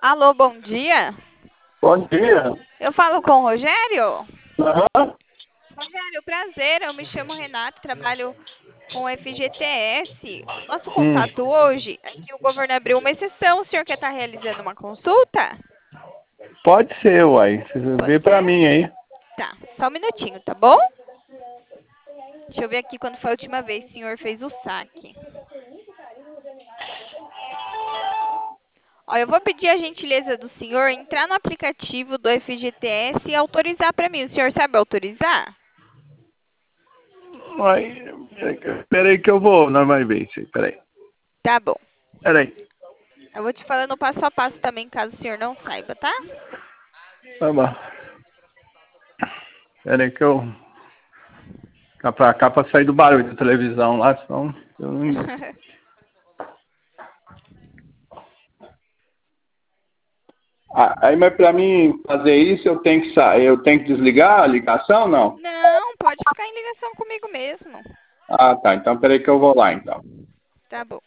Alô, bom dia. Bom dia. Eu falo com o Rogério? Aham. Rogério, prazer. Eu me chamo Renato, trabalho com o FGTS. Nosso Hum, contato hoje é que o governo abriu uma exceção. O senhor quer estar realizando uma consulta? Pode ser, uai. Você Pode vê pra ser? mim aí. Tá, só um minutinho, tá bom? Deixa eu ver aqui quando foi a última vez que o senhor fez o saque. Ó, eu vou pedir a gentileza do senhor entrar no aplicativo do FGTS e autorizar para mim. O senhor sabe autorizar? Uai, peraí que eu vou. Nós vai ver isso aí. Peraí. Tá bom. Peraí. Eu vou te falando passo a passo também, caso o senhor não saiba, tá? Tá bom. Peraí que eu... Cá pra cá pra sair do barulho da televisão lá, senão... Eu não... Aí, mas pra mim fazer isso, eu tenho que sair. Eu tenho que desligar a ligação, não? Não, pode ficar em ligação comigo mesmo. Ah, tá. Então peraí que eu vou lá, então. Tá bom.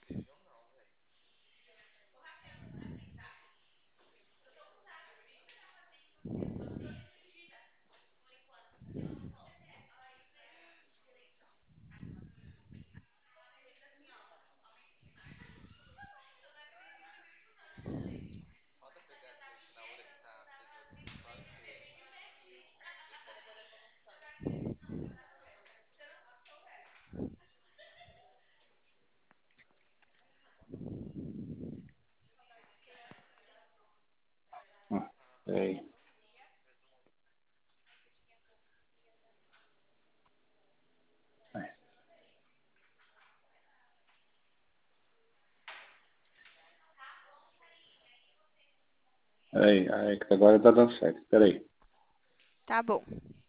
Peraí. Aí, que agora tá dando certo. Peraí. Tá bom.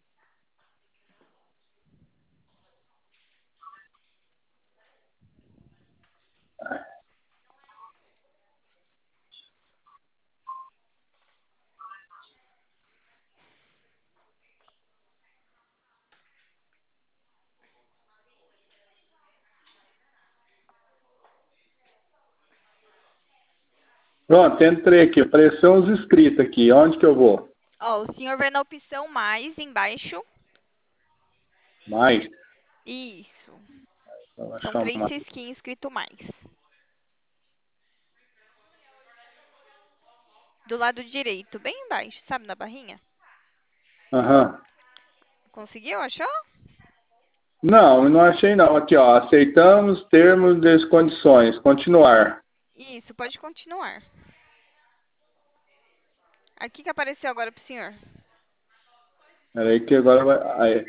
Pronto, entrei aqui. Apareceu uns inscritos aqui. Onde que eu vou? Ó, o senhor vai na opção mais embaixo. Mais? Isso. Vou São achar três uma... risquinhos escrito mais. Do lado direito, bem embaixo, sabe, na barrinha? Aham. Conseguiu? Achou? Não, não achei não. Aqui, ó. Aceitamos termos das condições. Continuar. Isso, pode continuar. Aqui que apareceu agora pro senhor. Peraí que agora vai... Aí.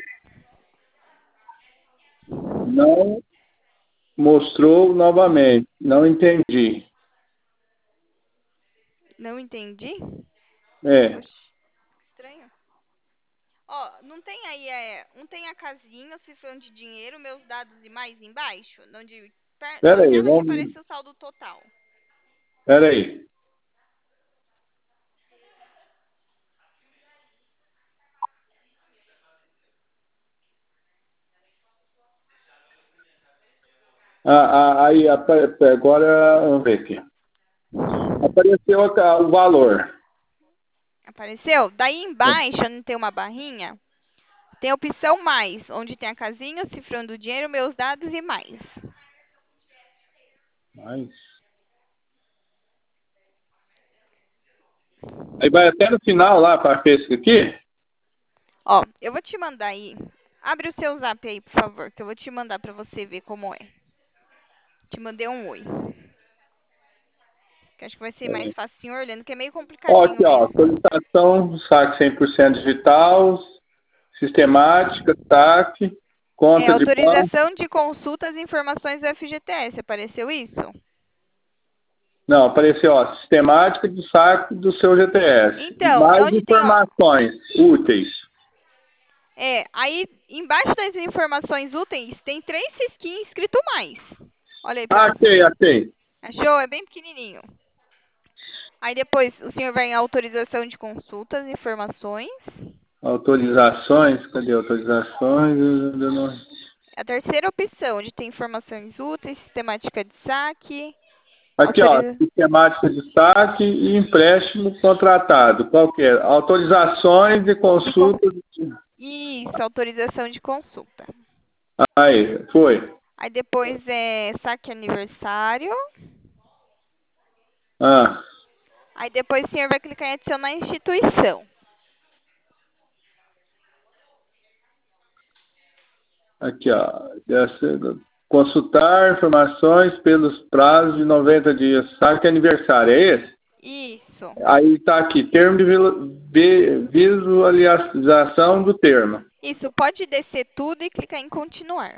Não mostrou novamente. Não entendi. Não entendi? É. Oxe, estranho. Ó, não tem aí, não tem a casinha, cifrão de dinheiro, meus dados e mais embaixo? Onde, Peraí, até onde vamos... aparece o saldo total. Peraí. Aí, agora... Vamos ver aqui. Apareceu o valor. Apareceu? Daí embaixo, onde tem uma barrinha, tem a opção mais, onde tem a casinha, cifrão do dinheiro, meus dados e mais. Mais. Aí vai até no final lá para ver isso aqui. Ó, eu vou te mandar aí. Abre o seu zap aí, por favor, que eu vou te mandar pra você ver como é. Te mandei um oi. Que acho que vai ser mais fácil o senhor olhando, que é meio Ó, complicadinho aqui, ó, mesmo. solicitação, saque 100% digital, sistemática, saque, É, conta de banco. autorização de consultas e informações do FGTS. Apareceu isso? Não, apareceu, ó, sistemática de saque do seu GTS. Então, é Mais onde tem, ó. informações úteis. Aí embaixo das informações úteis tem 3 risquinhos escrito mais. Olha aí pra Achei, você. achei. Achou? É bem pequenininho. Aí depois o senhor vai em autorização de consultas, informações. Autorizações, cadê autorizações? A terceira opção, onde tem informações úteis, sistemática de saque. Aqui, ó, sistemática de saque e empréstimo contratado. Qual que é? Autorizações de consulta. Isso, autorização de consulta. Aí, foi. Aí depois é saque aniversário. Ah, Aí depois o senhor vai clicar em adicionar instituição. aqui, ó. Consultar informações pelos prazos de 90 dias. Saque aniversário, é esse? Isso. Aí tá aqui, termo de visualização do termo. Isso, pode descer tudo e clicar em continuar.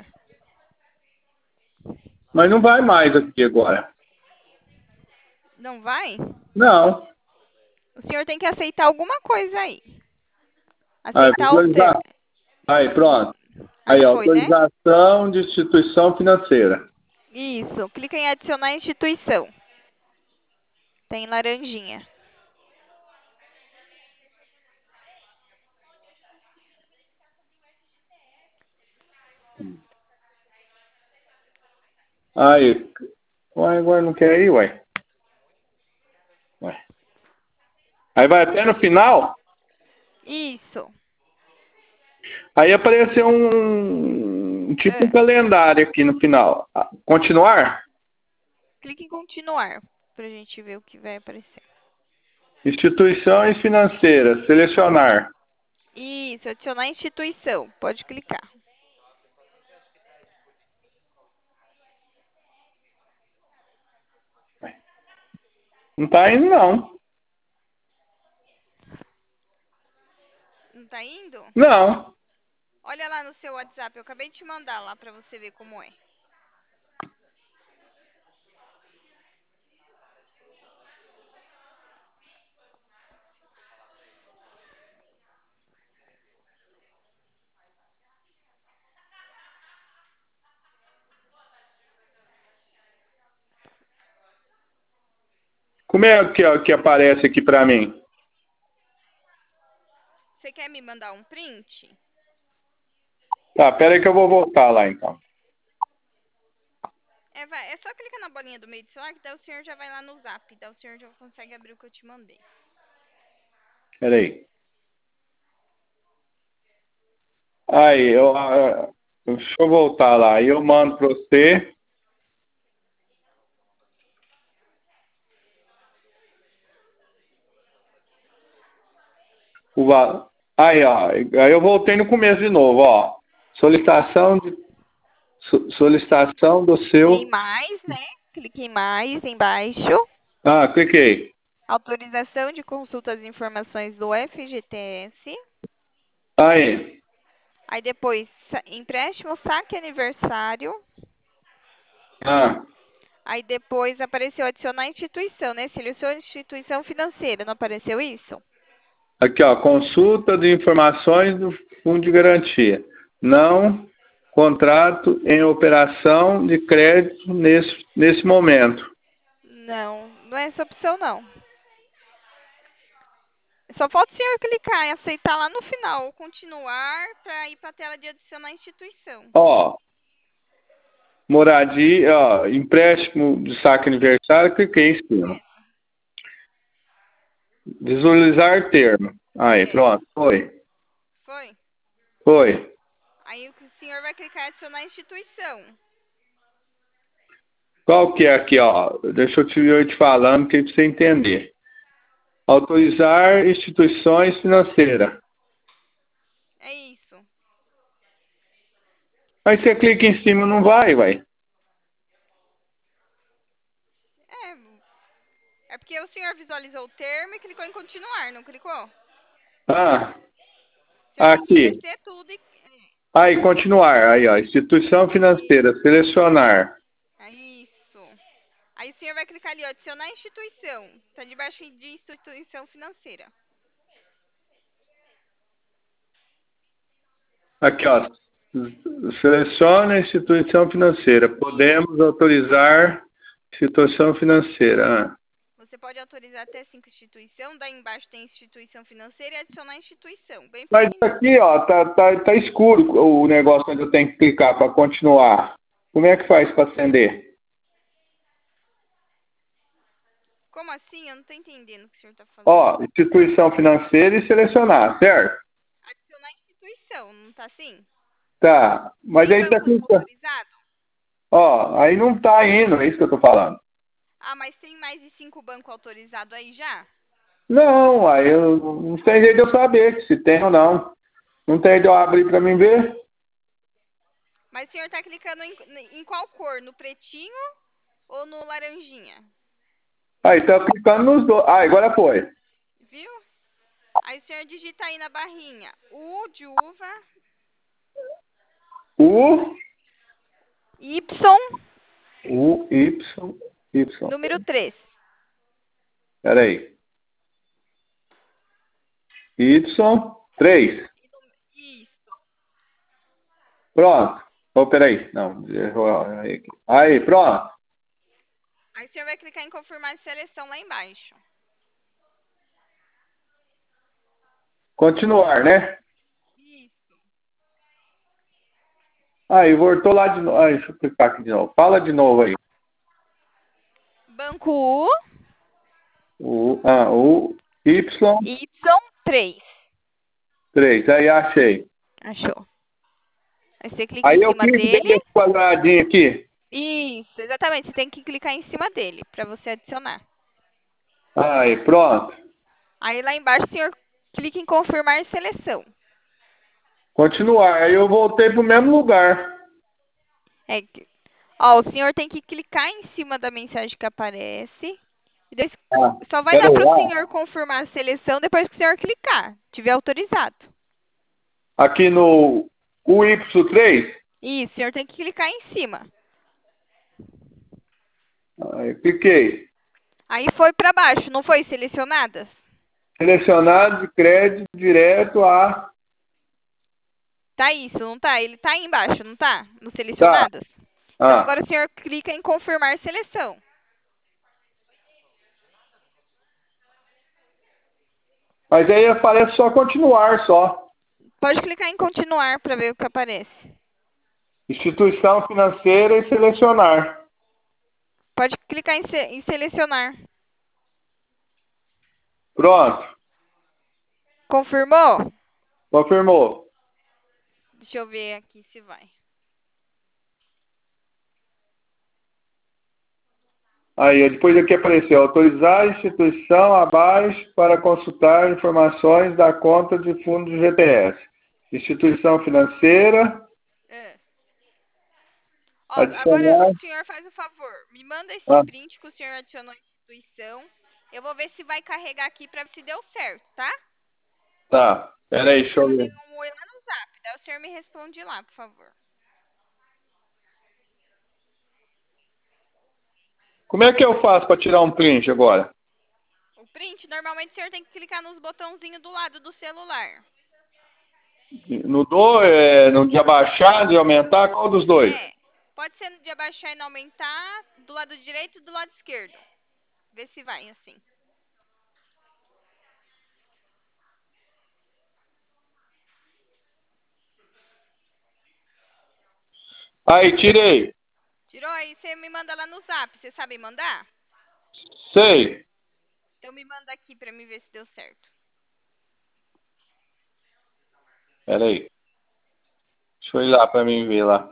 Mas não vai mais aqui agora. Não vai? Não. O senhor tem que aceitar alguma coisa aí. Aí, Aceitar o visualizar. termo. Aí, pronto. Aí Aí, foi, né? autorização de instituição financeira. Isso. Clica em adicionar instituição. Tem laranjinha. Aí, uai, agora não quer ir, uai. Uai. Aí vai até no final, Isso. aí apareceu um tipo um calendário aqui no final. Continuar? Clique em continuar, pra gente ver o que vai aparecer. Instituições financeiras, selecionar. Isso, adicionar instituição. Pode clicar. Não tá indo, não. Não tá indo? Não. Olha lá no seu WhatsApp, eu acabei de te mandar lá pra você ver como é. Como é que, ó, que aparece aqui pra mim? Você quer me mandar um print? Tá, pera aí que eu vou voltar lá, então. É só clicar na bolinha do meio do celular que daí o senhor já vai lá no Zap. Daí o senhor já consegue abrir o que eu te mandei. Pera aí. Aí, deixa eu voltar lá. Aí eu mando pra você. Aí, ó. Aí eu voltei no começo de novo, ó. Solicitação do Em seu. mais, né? Clique em mais embaixo. Ah, cliquei. Autorização de consulta às informações do FGTS. Aí. Aí depois, empréstimo, saque aniversário. Ah, Aí depois apareceu adicionar instituição, né? Selecione instituição financeira, não apareceu isso? aqui, ó. Consulta de informações do Fundo de Garantia. Não contrato em operação de crédito nesse momento. Não, não é essa opção não. Só falta o senhor clicar em aceitar lá no final, ou continuar, para ir para a tela de adicionar instituição. Ó, moradia, ó, empréstimo de saque aniversário, cliquei em cima. Visualizar termo. Aí, pronto, foi. Foi? Foi. Aí o senhor vai clicar em adicionar instituição. Qual que é aqui, ó? Deixa eu te falando que é pra você entender. Autorizar instituições financeiras. É isso. Aí você clica em cima, não vai, vai. É porque o senhor visualizou o termo e clicou em continuar, não clicou? Ah, O senhor tem que aqui. descer tudo e... Aí, continuar. Aí, ó. Instituição financeira. Selecionar. É isso. Aí o senhor vai clicar ali, ó, adicionar instituição. Está debaixo de instituição financeira. Aqui, ó. Selecione a instituição financeira. Podemos autorizar instituição financeira. Ah. Você pode autorizar até 5 instituições. Daí embaixo tem instituição financeira e adicionar instituição. Bem Mas pequenininho. aqui, ó, tá escuro o negócio onde eu tenho que clicar para continuar. Como é que faz para acender? Como assim? Eu não tô entendendo o que o senhor tá falando. Ó, instituição financeira e selecionar, certo? Adicionar instituição, não tá assim? Tá, mas Tem aí tá banco não clicando. autorizado? Ó, aí não tá indo, é isso que eu tô falando. Ah, mas tem mais de 5 bancos autorizados aí já? Não, aí eu não tem jeito de eu saber se tem ou não. Não tem jeito de eu abrir pra mim ver. Mas o senhor tá clicando em qual cor? No pretinho ou no laranjinha? Aí tá clicando nos dois. Ah, agora foi. Viu? Aí o senhor digita aí na barrinha. U de uva, U, Y, U, Y, Y. número 3. Peraí. Y, 3. Isso. Pronto. Oh, peraí. Não, errou aí. Aí, pronto. Aí o senhor vai clicar em confirmar seleção lá embaixo. Continuar, né? Isso. Aí, voltou lá de novo. Aí, deixa eu clicar aqui de novo. Fala de novo aí. Banco U, O Y, Y3. 3. Aí, achei. Achou. Aí você clica Aí em eu cima clico dele. nesse quadradinho aqui. Isso, exatamente. Você tem que clicar em cima dele para você adicionar. Aí, pronto. Aí lá embaixo o senhor clica em confirmar seleção. Continuar. Aí eu voltei pro mesmo lugar. É, ó, o senhor tem que clicar em cima da mensagem que aparece. E daí Ah, só vai dar peraí, para o ó. senhor confirmar a seleção depois que o senhor clicar, tiver autorizado. Aqui no UY3. Isso, o senhor tem que clicar em cima. Aí, cliquei. Aí foi para baixo, não foi selecionadas? Selecionado de crédito direto a. Tá isso, não tá? Ele tá aí embaixo, não tá? No Tá. selecionadas? Então Ah. agora o senhor clica em confirmar seleção. Mas aí aparece só continuar só. Pode clicar em continuar para ver o que aparece. Instituição financeira e selecionar. Pode clicar em selecionar. Pronto. Confirmou? Confirmou. Deixa eu ver aqui se vai. Aí, depois aqui apareceu autorizar a instituição abaixo para consultar informações da conta de fundo de GPS. Instituição financeira, É. Ó, agora adicionar. o senhor faz o favor, me manda esse Ah, print que o senhor adicionou à instituição. Eu vou ver se vai carregar aqui para ver se deu certo, tá? tá. Pera aí, deixa Eu eu mandei ver. um oi lá no zap, daí o senhor me responde lá, por favor. Como é que eu faço para tirar um print agora? O print, normalmente o senhor tem que clicar nos botãozinhos do lado do celular. No de abaixar, de aumentar, qual dos dois? É, pode ser de abaixar e não aumentar, do lado direito e do lado esquerdo. Vê se vai assim. Aí, tirei. Tirou aí, você me manda lá no zap. Você sabe mandar? Sei. Então me manda aqui pra me ver se deu certo. Pera aí. Deixa eu ir lá para mim ver lá.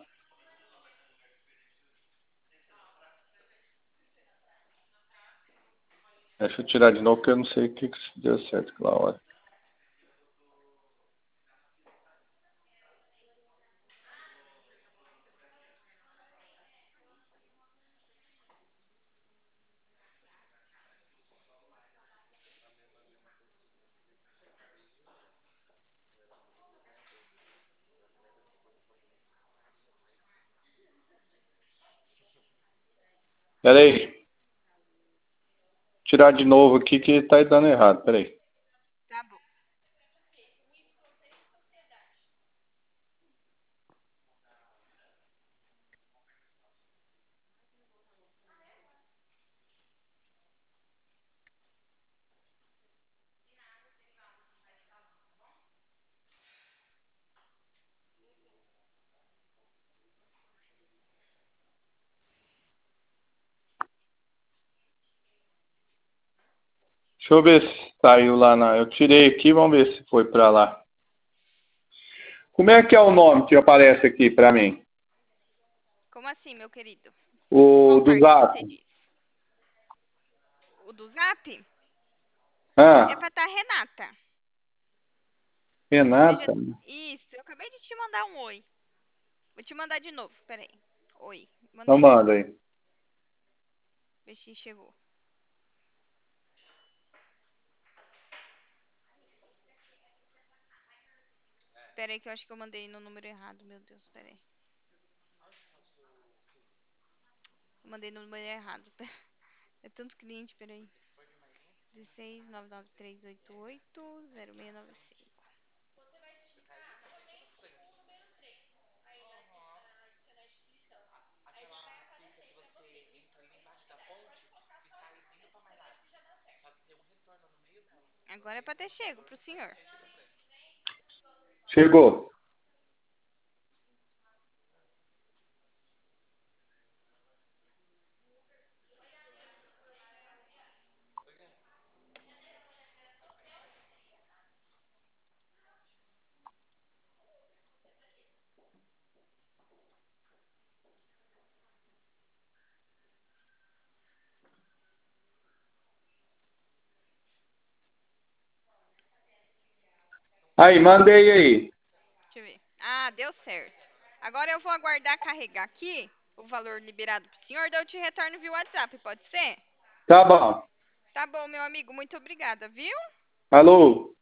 Deixa eu tirar de novo, porque eu não sei o que deu certo aquela hora. Pera aí. Tirar de novo aqui que tá dando errado. Pera aí. Tá bom. Deixa eu ver se saiu lá na. Eu tirei aqui, vamos ver se foi para lá. Como é que é o nome que aparece aqui para mim? Como assim, meu querido? O Qual do parte Zap. você disse? O do Zap? É Ah, pra estar Renata. Veja. Renata. Isso, eu acabei de te mandar um oi. Vou te mandar de novo, peraí. Oi, Então mandei. manda aí. Vê se chegou. Peraí que eu acho que eu mandei no número errado, meu Deus, peraí. Eu mandei no número errado. É tanto cliente, peraí. 16 99388 0695. Agora é pra ter chego pro senhor. Chegou. Aí, mandei aí. Deixa eu ver. Ah, deu certo. Agora eu vou aguardar carregar aqui o valor liberado pro senhor, daí eu te retorno via WhatsApp, pode ser? Tá bom. Tá bom, meu amigo, muito obrigada, viu? Alô?